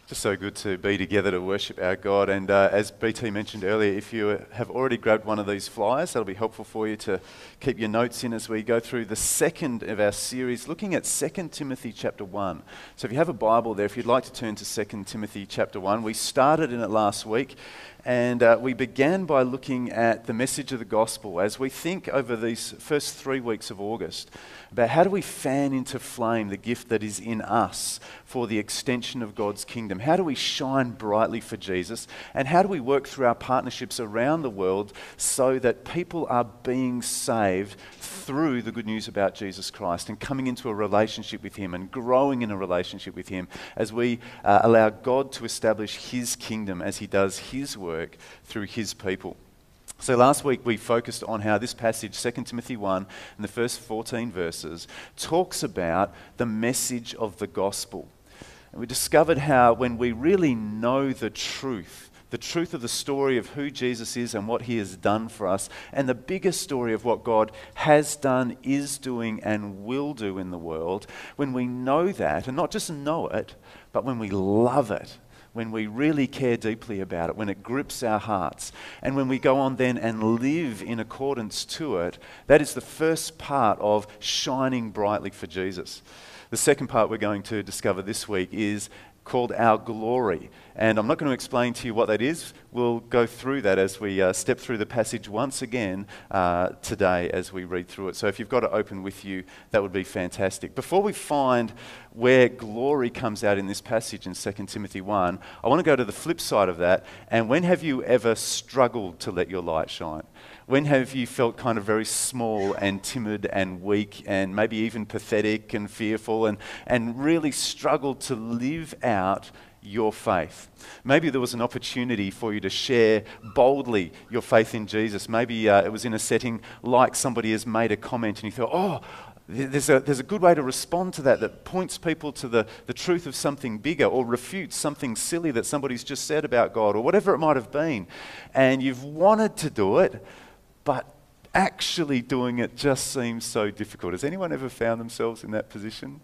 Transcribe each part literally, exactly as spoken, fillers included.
Just so good to be together to worship our God. And uh, as B T mentioned earlier, if you have already grabbed one of these flyers, that'll be helpful for you to keep your notes in as we go through the second of our series, looking at Second Timothy chapter one. So if you have a Bible there, if you'd like to turn to Second Timothy chapter one, we started in it last week. And uh, we began by looking at the message of the gospel as we think over these first three weeks of August about how do we fan into flame the gift that is in us for the extension of God's kingdom? How do we shine brightly for Jesus? And how do we work through our partnerships around the world so that people are being saved through the good news about Jesus Christ and coming into a relationship with Him and growing in a relationship with Him as we uh, allow God to establish His kingdom as He does His work through His people. So last week we focused on how this passage, Second Timothy one, in the first fourteen verses, talks about the message of the gospel. And we discovered how when we really know the truth, the truth of the story of who Jesus is and what He has done for us, and the bigger story of what God has done, is doing, and will do in the world, when we know that, and not just know it, but when we love it, when we really care deeply about it, when it grips our hearts, and when we go on then and live in accordance to it, that is the first part of shining brightly for Jesus. The second part we're going to discover this week is called Our Glory. And I'm not going to explain to you what that is. We'll go through that as we uh, step through the passage once again uh, today as we read through it. So if you've got it open with you, that would be fantastic. Before we find where glory comes out in this passage in Second Timothy one, I want to go to the flip side of that. And when have you ever struggled to let your light shine? When have you felt kind of very small and timid and weak and maybe even pathetic and fearful and, and really struggled to live out your faith? Maybe there was an opportunity for you to share boldly your faith in Jesus. Maybe uh, it was in a setting like somebody has made a comment and you thought, oh, There's a, there's a good way to respond to that that points people to the, the truth of something bigger or refutes something silly that somebody's just said about God or whatever it might have been. And you've wanted to do it, but actually doing it just seems so difficult. Has anyone ever found themselves in that position?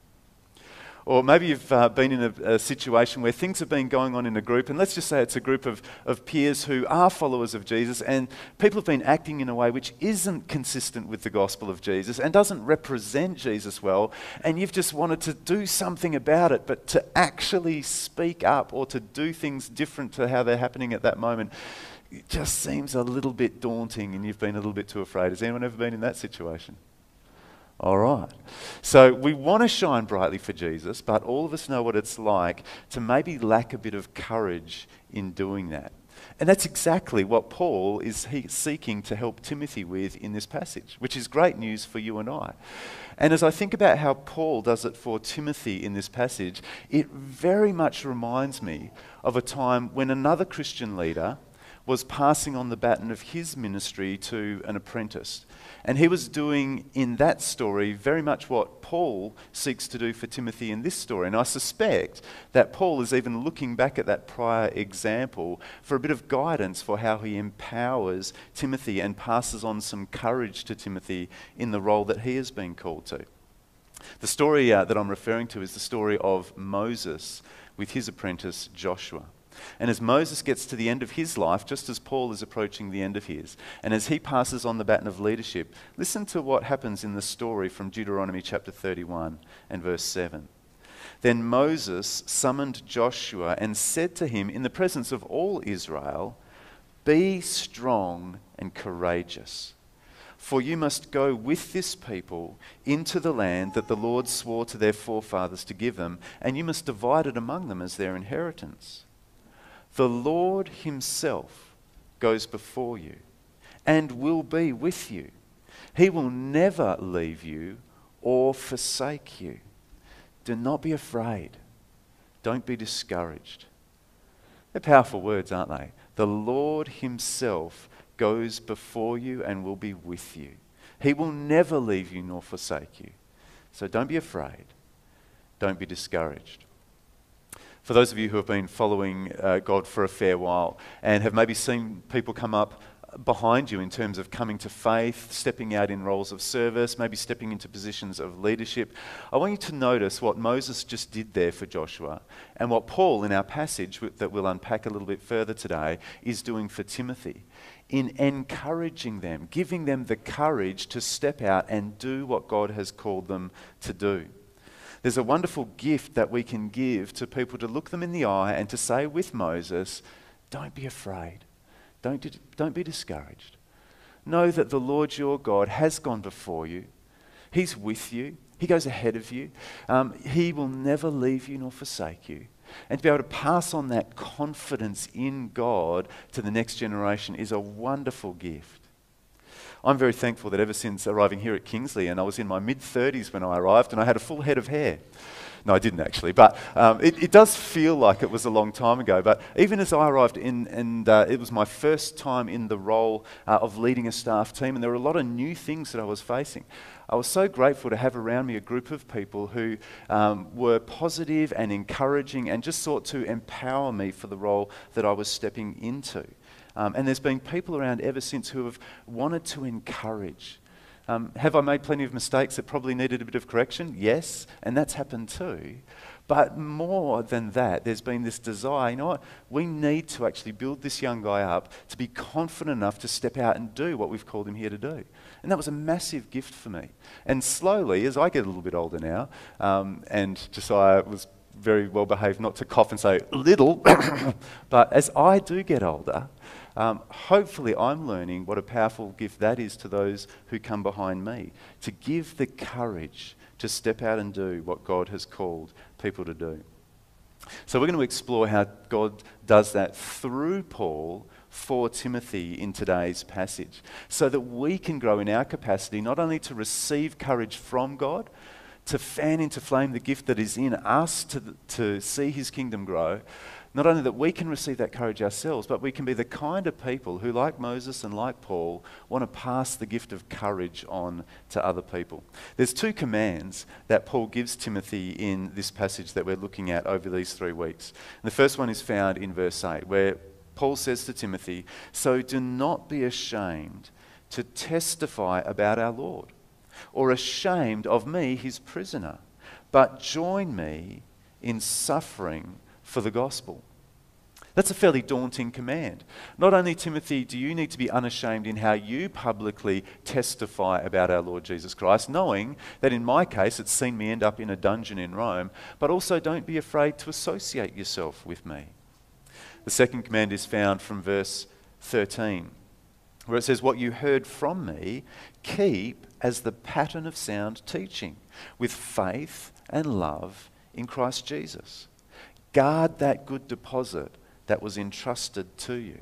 Or maybe you've uh, been in a, a situation where things have been going on in a group, and let's just say it's a group of, of peers who are followers of Jesus, and people have been acting in a way which isn't consistent with the gospel of Jesus and doesn't represent Jesus well, and you've just wanted to do something about it, but to actually speak up or to do things different to how they're happening at that moment, it just seems a little bit daunting and you've been a little bit too afraid. Has anyone ever been in that situation? All right. So we want to shine brightly for Jesus, but all of us know what it's like to maybe lack a bit of courage in doing that. And that's exactly what Paul is he seeking to help Timothy with in this passage, which is great news for you and I. And as I think about how Paul does it for Timothy in this passage, it very much reminds me of a time when another Christian leader was passing on the baton of his ministry to an apprentice. And he was doing in that story very much what Paul seeks to do for Timothy in this story. And I suspect that Paul is even looking back at that prior example for a bit of guidance for how he empowers Timothy and passes on some courage to Timothy in the role that he has been called to. The story uh, that I'm referring to is the story of Moses with his apprentice Joshua. And as Moses gets to the end of his life, just as Paul is approaching the end of his, and as he passes on the baton of leadership, listen to what happens in the story from Deuteronomy chapter thirty-one and verse seven. Then Moses summoned Joshua and said to him in the presence of all Israel, "Be strong and courageous, for you must go with this people into the land that the Lord swore to their forefathers to give them, and you must divide it among them as their inheritance. The Lord Himself goes before you and will be with you. He will never leave you or forsake you. Do not be afraid. Don't be discouraged." They're powerful words, aren't they? The Lord Himself goes before you and will be with you. He will never leave you nor forsake you. So don't be afraid. Don't be discouraged. For those of you who have been following uh, God for a fair while and have maybe seen people come up behind you in terms of coming to faith, stepping out in roles of service, maybe stepping into positions of leadership, I want you to notice what Moses just did there for Joshua and what Paul in our passage that we'll unpack a little bit further today is doing for Timothy in encouraging them, giving them the courage to step out and do what God has called them to do. There's a wonderful gift that we can give to people to look them in the eye and to say with Moses, don't be afraid. Don't, don't be discouraged. Know that the Lord your God has gone before you. He's with you. He goes ahead of you. Um, he will never leave you nor forsake you. And to be able to pass on that confidence in God to the next generation is a wonderful gift. I'm very thankful that ever since arriving here at Kingsley, and I was in my mid-thirties when I arrived, and I had a full head of hair. No, I didn't actually, but um, it, it does feel like it was a long time ago. But even as I arrived in, and uh, it was my first time in the role uh, of leading a staff team, and there were a lot of new things that I was facing. I was so grateful to have around me a group of people who um, were positive and encouraging and just sought to empower me for the role that I was stepping into. Um, and there's been people around ever since who have wanted to encourage. Um, have I made plenty of mistakes that probably needed a bit of correction? Yes, and that's happened too. But more than that, there's been this desire, you know what, we need to actually build this young guy up to be confident enough to step out and do what we've called him here to do. And that was a massive gift for me. And slowly, as I get a little bit older now, um, and Josiah was very well behaved not to cough and say, little, but as I do get older, Um, hopefully I'm learning what a powerful gift that is to those who come behind me, to give the courage to step out and do what God has called people to do. So we're going to explore how God does that through Paul for Timothy in today's passage, so that we can grow in our capacity not only to receive courage from God, to fan into flame the gift that is in us to, to see his kingdom grow. Not only that we can receive that courage ourselves, but we can be the kind of people who, like Moses and like Paul, want to pass the gift of courage on to other people. There's two commands that Paul gives Timothy in this passage that we're looking at over these three weeks. And the first one is found in verse eight, where Paul says to Timothy, "So do not be ashamed to testify about our Lord, or ashamed of me, his prisoner, but join me in suffering for the gospel." That's a fairly daunting command. Not only, Timothy, do you need to be unashamed in how you publicly testify about our Lord Jesus Christ, knowing that in my case it's seen me end up in a dungeon in Rome, but also don't be afraid to associate yourself with me. The second command is found from verse thirteen, where it says, "What you heard from me, keep as the pattern of sound teaching, with faith and love in Christ Jesus. Guard that good deposit that was entrusted to you."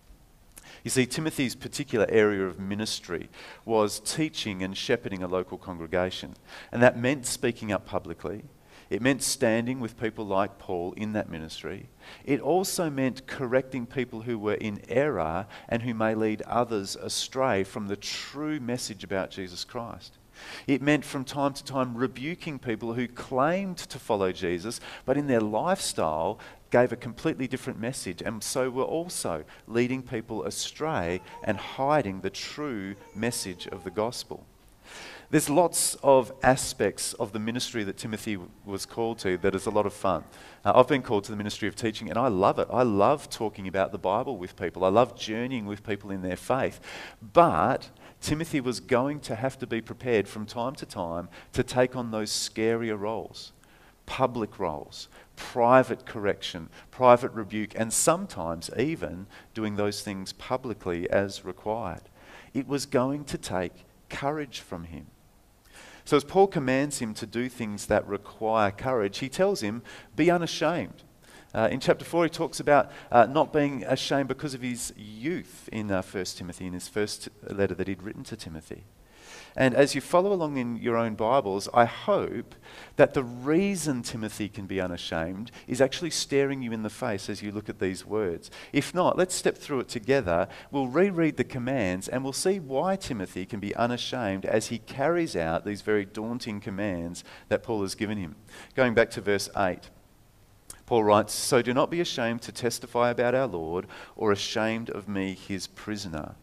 You see, Timothy's particular area of ministry was teaching and shepherding a local congregation. And that meant speaking up publicly. It meant standing with people like Paul in that ministry. It also meant correcting people who were in error and who may lead others astray from the true message about Jesus Christ. It meant from time to time rebuking people who claimed to follow Jesus, but in their lifestyle gave a completely different message, and so were also leading people astray and hiding the true message of the gospel. There's lots of aspects of the ministry that Timothy was called to that is a lot of fun. Uh, I've been called to the ministry of teaching, and I love it. I love talking about the Bible with people. I love journeying with people in their faith. But Timothy was going to have to be prepared from time to time to take on those scarier roles, public roles, private correction, private rebuke, and sometimes even doing those things publicly as required. It was going to take courage from him. So as Paul commands him to do things that require courage, he tells him, be unashamed. Uh, in chapter four, he talks about uh, not being ashamed because of his youth in uh, First Timothy, in his first letter that he'd written to Timothy. And as you follow along in your own Bibles, I hope that the reason Timothy can be unashamed is actually staring you in the face as you look at these words. If not, let's step through it together. We'll reread the commands and we'll see why Timothy can be unashamed as he carries out these very daunting commands that Paul has given him. Going back to verse eight. Paul writes, "So do not be ashamed to testify about our Lord, or ashamed of me, his prisoner,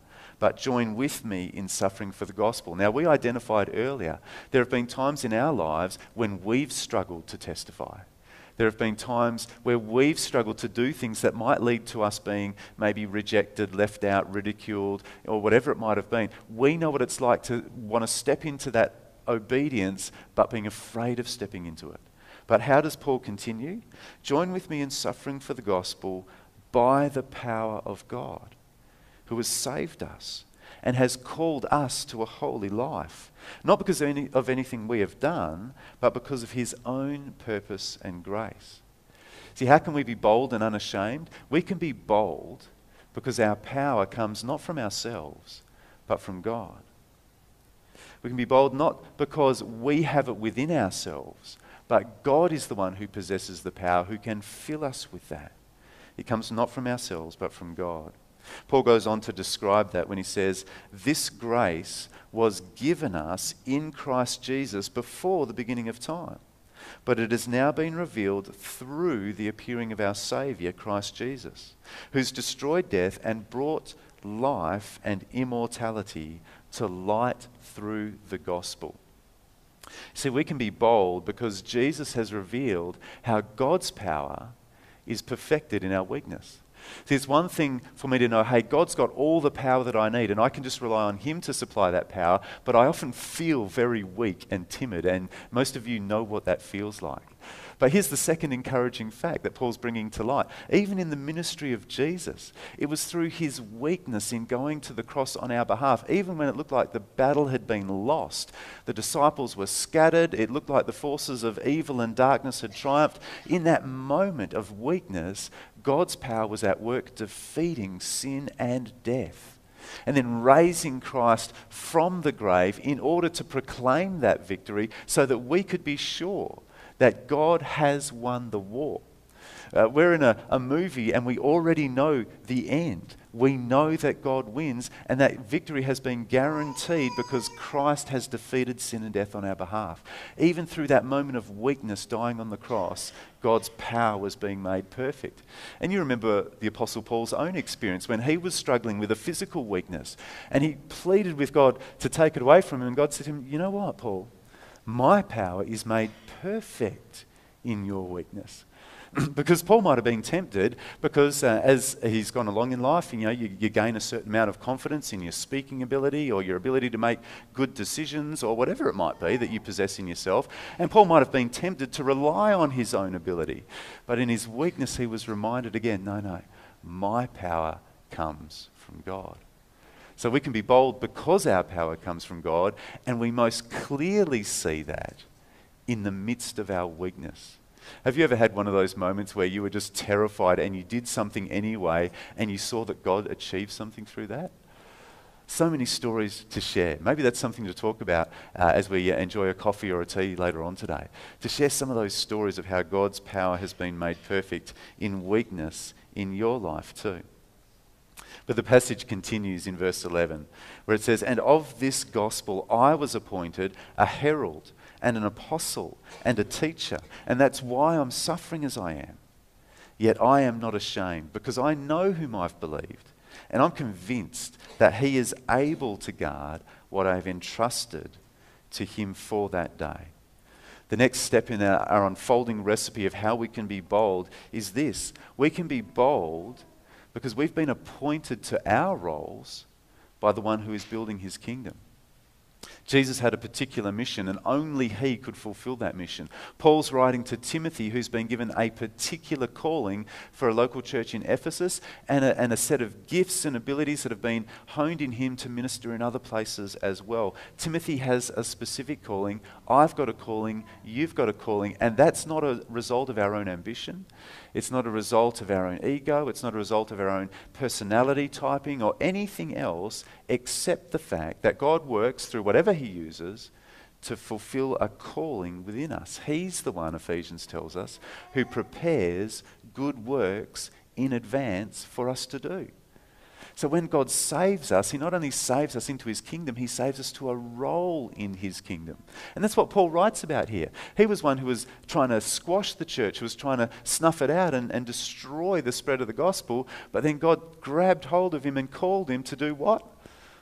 but join with me in suffering for the gospel. Now, we identified earlier, there have been times in our lives when we've struggled to testify. There have been times where we've struggled to do things that might lead to us being maybe rejected, left out, ridiculed, or whatever it might have been. We know what it's like to want to step into that obedience, but being afraid of stepping into it. But how does Paul continue? Join with me in suffering for the gospel by the power of God, who has saved us and has called us to a holy life, not because of, any, of anything we have done, but because of his own purpose and grace. See, how can we be bold and unashamed? We can be bold because our power comes not from ourselves, but from God. We can be bold not because we have it within ourselves, but God is the one who possesses the power, who can fill us with that. It comes not from ourselves, but from God. Paul goes on to describe that when he says, this grace was given us in Christ Jesus before the beginning of time, but it has now been revealed through the appearing of our Saviour, Christ Jesus, who's destroyed death and brought life and immortality to light through the gospel. See, we can be bold because Jesus has revealed how God's power is perfected in our weakness. See, it's one thing for me to know, hey, God's got all the power that I need and I can just rely on him to supply that power, but I often feel very weak and timid, and most of you know what that feels like. But here's the second encouraging fact that Paul's bringing to light. Even in the ministry of Jesus, it was through his weakness in going to the cross on our behalf, even when it looked like the battle had been lost. The disciples were scattered. It looked like the forces of evil and darkness had triumphed. In that moment of weakness, God's power was at work defeating sin and death, and then raising Christ from the grave in order to proclaim that victory so that we could be sure that God has won the war. Uh, we're in a, a movie and we already know the end. We know that God wins, and that victory has been guaranteed because Christ has defeated sin and death on our behalf. Even through that moment of weakness dying on the cross, God's power was being made perfect. And you remember the Apostle Paul's own experience when he was struggling with a physical weakness and he pleaded with God to take it away from him, and God said to him, you know what, Paul? My power is made perfect in your weakness. Because Paul might have been tempted because uh, as he's gone along in life, you know, you, you gain a certain amount of confidence in your speaking ability or your ability to make good decisions or whatever it might be that you possess in yourself. And Paul might have been tempted to rely on his own ability. But in his weakness, he was reminded again, no, no, my power comes from God. So we can be bold because our power comes from God, and we most clearly see that in the midst of our weakness. Have you ever had one of those moments where you were just terrified and you did something anyway and you saw that God achieved something through that? So many stories to share. Maybe that's something to talk about uh, as we uh, enjoy a coffee or a tea later on today. To share some of those stories of how God's power has been made perfect in weakness in your life too. But the passage continues in verse eleven, where it says, and of this gospel I was appointed a herald and an apostle and a teacher, and that's why I'm suffering as I am. Yet I am not ashamed, because I know whom I've believed, and I'm convinced that he is able to guard what I've entrusted to him for that day. The next step in our, our unfolding recipe of how we can be bold is this. We can be bold because we've been appointed to our roles by the one who is building his kingdom. Jesus had a particular mission, and only he could fulfill that mission. Paul's writing to Timothy, who's been given a particular calling for a local church in Ephesus and a, and a set of gifts and abilities that have been honed in him to minister in other places as well. Timothy has a specific calling. I've got a calling. You've got a calling. And that's not a result of our own ambition. It's not a result of our own ego. It's not a result of our own personality typing or anything else except the fact that God works through whatever he uses to fulfill a calling within us. He's the one, Ephesians tells us, who prepares good works in advance for us to do. So when God saves us, he not only saves us into his kingdom, he saves us to a role in his kingdom. And that's what Paul writes about here. He was one who was trying to squash the church, who was trying to snuff it out and, and destroy the spread of the gospel. But then God grabbed hold of him and called him to do what?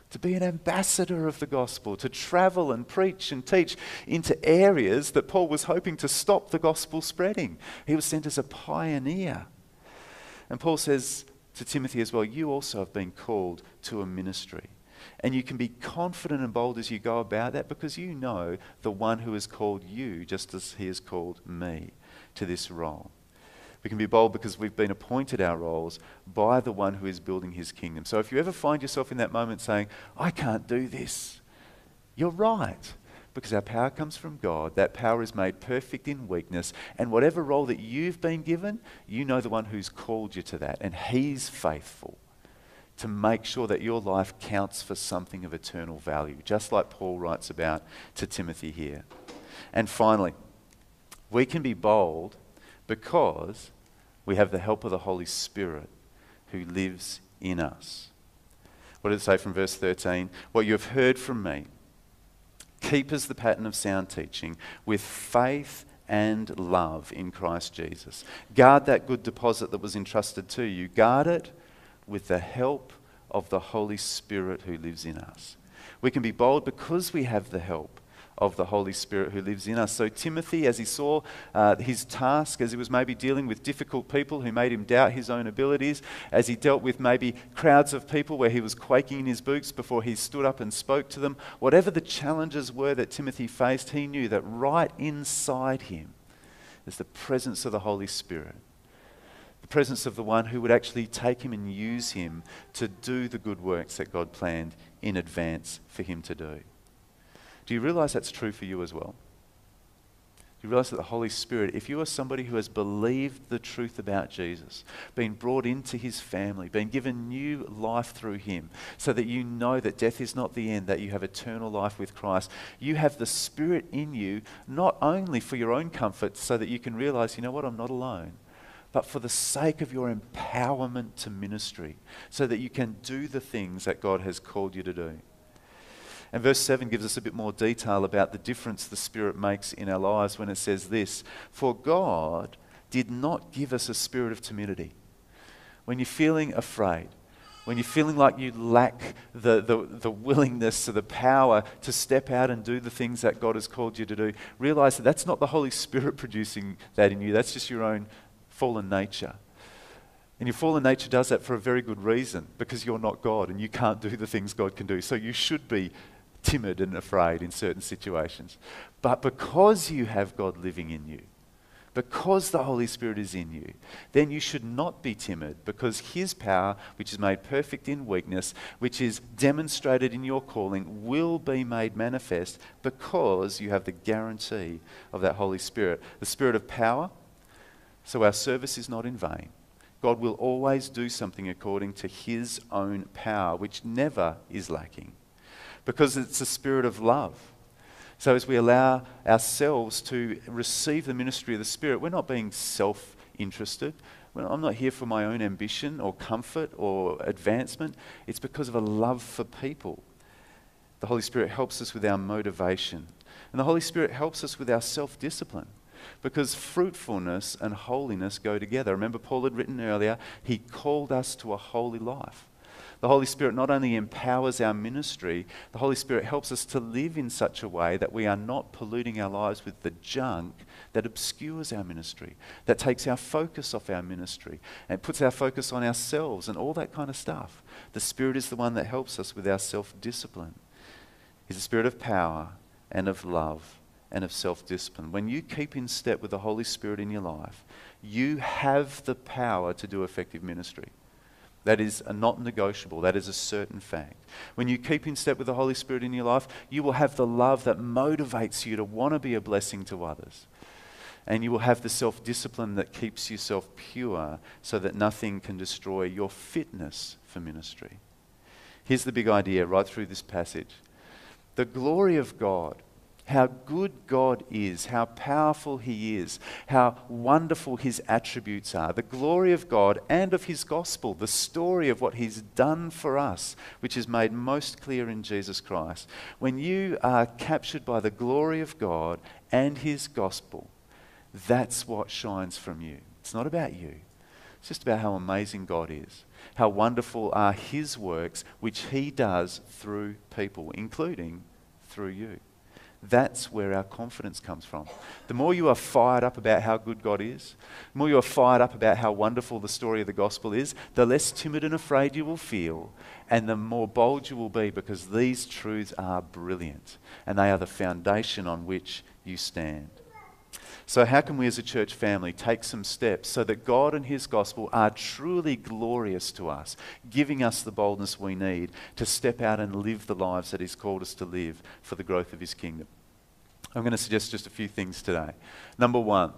to be an ambassador of the gospel, to travel and preach and teach into areas that Paul was hoping to stop the gospel spreading. He was sent as a pioneer. And Paul says to Timothy as well, you also have been called to a ministry. And you can be confident and bold as you go about that because you know the one who has called you just as he has called me to this role. We can be bold because we've been appointed our roles by the one who is building his kingdom. So if you ever find yourself in that moment saying, I can't do this, you're right. Because our power comes from God. That power is made perfect in weakness. And whatever role that you've been given, you know the one who's called you to that. And he's faithful to make sure that your life counts for something of eternal value, just like Paul writes about to Timothy here. And finally, we can be bold because we have the help of the Holy Spirit who lives in us. What does it say from verse thirteen? What you have heard from me, keep as the pattern of sound teaching with faith and love in Christ Jesus. Guard that good deposit that was entrusted to you. Guard it with the help of the Holy Spirit who lives in us. We can be bold because we have the help of the Holy Spirit who lives in us. So Timothy, as he saw uh, his task, as he was maybe dealing with difficult people who made him doubt his own abilities, as he dealt with maybe crowds of people where he was quaking in his boots before he stood up and spoke to them, whatever the challenges were that Timothy faced, he knew that right inside him is the presence of the Holy Spirit. The presence of the one who would actually take him and use him to do the good works that God planned in advance for him to do. Do you realize that's true for you as well? Do you realize that the Holy Spirit, if you are somebody who has believed the truth about Jesus, been brought into his family, been given new life through him, so that you know that death is not the end, that you have eternal life with Christ, you have the Spirit in you, not only for your own comfort, so that you can realize, you know what, I'm not alone, but for the sake of your empowerment to ministry, so that you can do the things that God has called you to do. And verse seven gives us a bit more detail about the difference the Spirit makes in our lives when it says this, for God did not give us a spirit of timidity. When you're feeling afraid, when you're feeling like you lack the, the, the willingness or the power to step out and do the things that God has called you to do, realize that that's not the Holy Spirit producing that in you, that's just your own fallen nature. And your fallen nature does that for a very good reason, because you're not God and you can't do the things God can do. So you should be timid and afraid in certain situations. But because you have God living in you, because the Holy Spirit is in you, then you should not be timid, because his power, which is made perfect in weakness, which is demonstrated in your calling, will be made manifest because you have the guarantee of that Holy Spirit. The Spirit of power, so our service is not in vain. God will always do something according to his own power, which never is lacking, because it's a spirit of love. So as we allow ourselves to receive the ministry of the Spirit, we're not being self-interested. I'm not here for my own ambition or comfort or advancement. It's because of a love for people. The Holy Spirit helps us with our motivation. And the Holy Spirit helps us with our self-discipline, because fruitfulness and holiness go together. Remember, Paul had written earlier, he called us to a holy life. The Holy Spirit not only empowers our ministry, the Holy Spirit helps us to live in such a way that we are not polluting our lives with the junk that obscures our ministry, that takes our focus off our ministry and puts our focus on ourselves and all that kind of stuff. The Spirit is the one that helps us with our self-discipline. He's a spirit of power and of love and of self-discipline. When you keep in step with the Holy Spirit in your life, you have the power to do effective ministry. That is a not negotiable. That is a certain fact. When you keep in step with the Holy Spirit in your life, you will have the love that motivates you to want to be a blessing to others. And you will have the self-discipline that keeps yourself pure so that nothing can destroy your fitness for ministry. Here's the big idea right through this passage. The glory of God, how good God is, how powerful he is, how wonderful his attributes are. The glory of God and of his gospel, the story of what he's done for us, which is made most clear in Jesus Christ. When you are captured by the glory of God and his gospel, that's what shines from you. It's not about you. It's just about how amazing God is, how wonderful are his works, which he does through people, including through you. That's where our confidence comes from. The more you are fired up about how good God is, the more you are fired up about how wonderful the story of the gospel is, the less timid and afraid you will feel, and the more bold you will be, because these truths are brilliant, and they are the foundation on which you stand. So how can we as a church family take some steps so that God and his gospel are truly glorious to us, giving us the boldness we need to step out and live the lives that he's called us to live for the growth of his kingdom? I'm going to suggest just a few things today. Number one,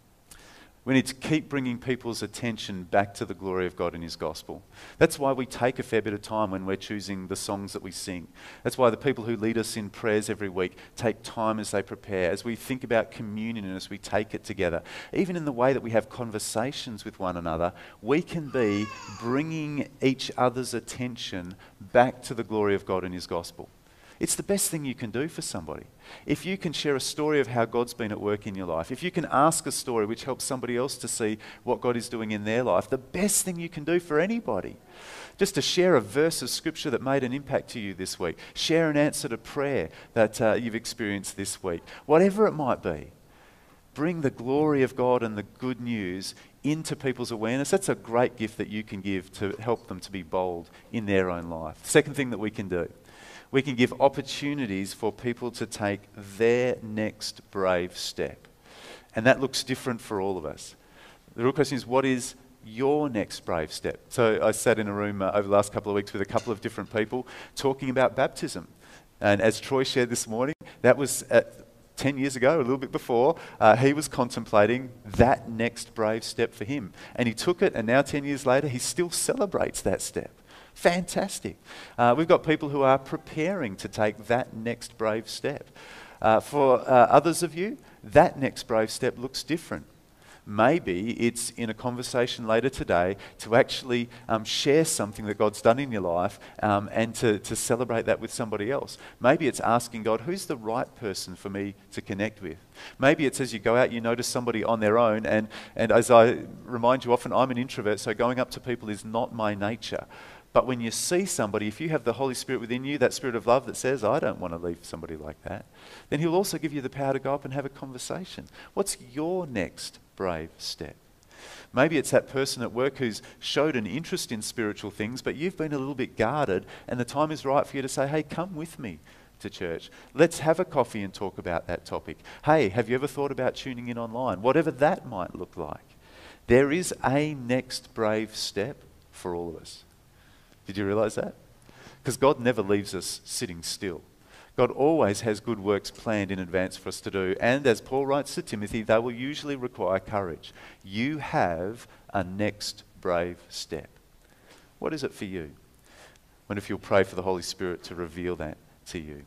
we need to keep bringing people's attention back to the glory of God and his gospel. That's why we take a fair bit of time when we're choosing the songs that we sing. That's why the people who lead us in prayers every week take time as they prepare, as we think about communion and as we take it together. Even in the way that we have conversations with one another, we can be bringing each other's attention back to the glory of God and his gospel. It's the best thing you can do for somebody. If you can share a story of how God's been at work in your life, if you can ask a story which helps somebody else to see what God is doing in their life, the best thing you can do for anybody. Just to share a verse of scripture that made an impact to you this week. Share an answer to prayer that uh, you've experienced this week. Whatever it might be. Bring the glory of God and the good news into people's awareness. That's a great gift that you can give to help them to be bold in their own life. Second thing that we can do. We can give opportunities for people to take their next brave step. And that looks different for all of us. The real question is, what is your next brave step? So I sat in a room uh, over the last couple of weeks with a couple of different people talking about baptism. And as Troy shared this morning, that was at ten years ago, a little bit before, uh, he was contemplating that next brave step for him. And he took it, and now ten years later, he still celebrates that step. Fantastic. Uh, we've got people who are preparing to take that next brave step. Uh, for uh, others of you, that next brave step looks different. Maybe it's in a conversation later today to actually um, share something that God's done in your life um, and to, to celebrate that with somebody else. Maybe it's asking God, who's the right person for me to connect with? Maybe it's as you go out, you notice somebody on their own, and, and as I remind you often, I'm an introvert, so going up to people is not my nature. But when you see somebody, if you have the Holy Spirit within you, that spirit of love that says, I don't want to leave somebody like that, then he'll also give you the power to go up and have a conversation. What's your next brave step? Maybe it's that person at work who's showed an interest in spiritual things, but you've been a little bit guarded, and the time is right for you to say, hey, come with me to church. Let's have a coffee and talk about that topic. Hey, have you ever thought about tuning in online? Whatever that might look like. There is a next brave step for all of us. Did you realize that? Because God never leaves us sitting still. God always has good works planned in advance for us to do. And as Paul writes to Timothy, they will usually require courage. You have a next brave step. What is it for you? I wonder if you'll pray for the Holy Spirit to reveal that to you.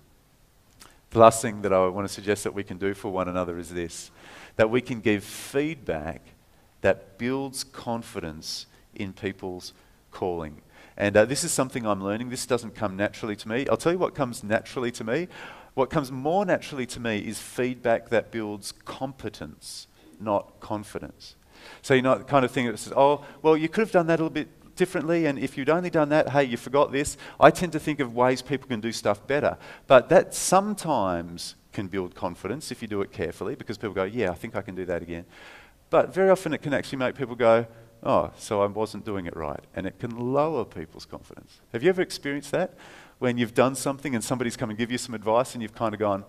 The last thing that I want to suggest that we can do for one another is this, that we can give feedback that builds confidence in people's calling. And uh, this is something I'm learning. This doesn't come naturally to me. I'll tell you what comes naturally to me. What comes more naturally to me is feedback that builds competence, not confidence. So you know, the kind of thing that says, oh, well, you could have done that a little bit differently, and if you'd only done that, hey, you forgot this. I tend to think of ways people can do stuff better. But that sometimes can build confidence if you do it carefully, because people go, yeah, I think I can do that again. But very often it can actually make people go, oh, so I wasn't doing it right. And it can lower people's confidence. Have you ever experienced that? When you've done something and somebody's come and give you some advice and you've kind of gone,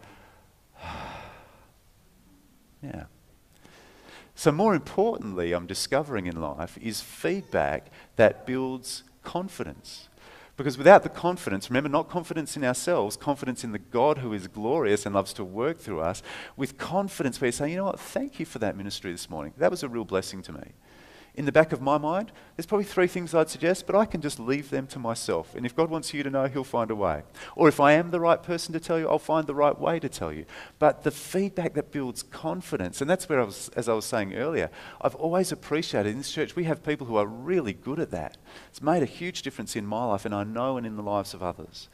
yeah. So more importantly, I'm discovering in life is feedback that builds confidence. Because without the confidence, remember, not confidence in ourselves, confidence in the God who is glorious and loves to work through us, with confidence where you say, you know what, thank you for that ministry this morning. That was a real blessing to me. In the back of my mind, there's probably three things I'd suggest, but I can just leave them to myself. And if God wants you to know, he'll find a way. Or if I am the right person to tell you, I'll find the right way to tell you. But the feedback that builds confidence, and that's where I was, as I was saying earlier, I've always appreciated in this church, we have people who are really good at that. It's made a huge difference in my life, and I know and in the lives of others.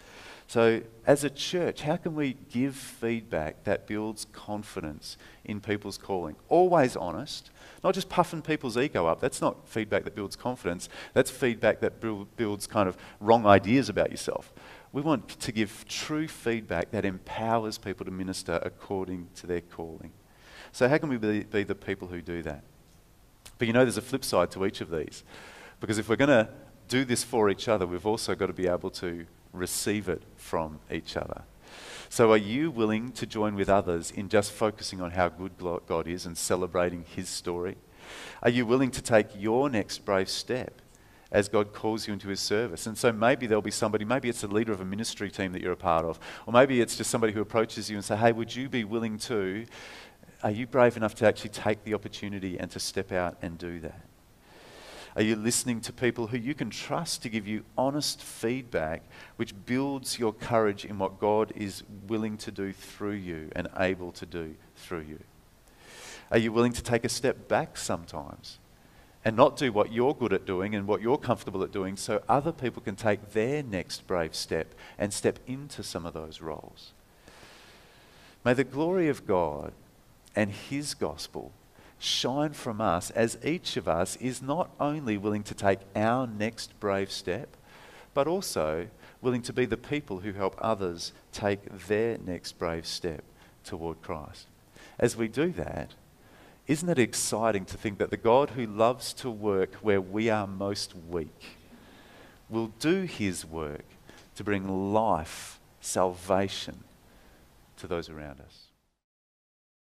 So as a church, how can we give feedback that builds confidence in people's calling? Always honest, not just puffing people's ego up. That's not feedback that builds confidence. That's feedback that builds kind of wrong ideas about yourself. We want to give true feedback that empowers people to minister according to their calling. So how can we be, be the people who do that? But you know, there's a flip side to each of these. Because if we're going to do this for each other, we've also got to be able to receive it from each other. So are you willing to join with others in just focusing on how good God is and celebrating his story? Are you willing to take your next brave step as God calls you into his service? And so maybe there'll be somebody, maybe it's the leader of a ministry team that you're a part of, or maybe it's just somebody who approaches you and say, hey, would you be willing to, are you brave enough to actually take the opportunity and to step out and do that? Are you listening to people who you can trust to give you honest feedback which builds your courage in what God is willing to do through you and able to do through you? Are you willing to take a step back sometimes and not do what you're good at doing and what you're comfortable at doing so other people can take their next brave step and step into some of those roles? May the glory of God and his gospel shine from us as each of us is not only willing to take our next brave step, but also willing to be the people who help others take their next brave step toward Christ. As we do that, isn't it exciting to think that the God who loves to work where we are most weak will do his work to bring life, salvation to those around us?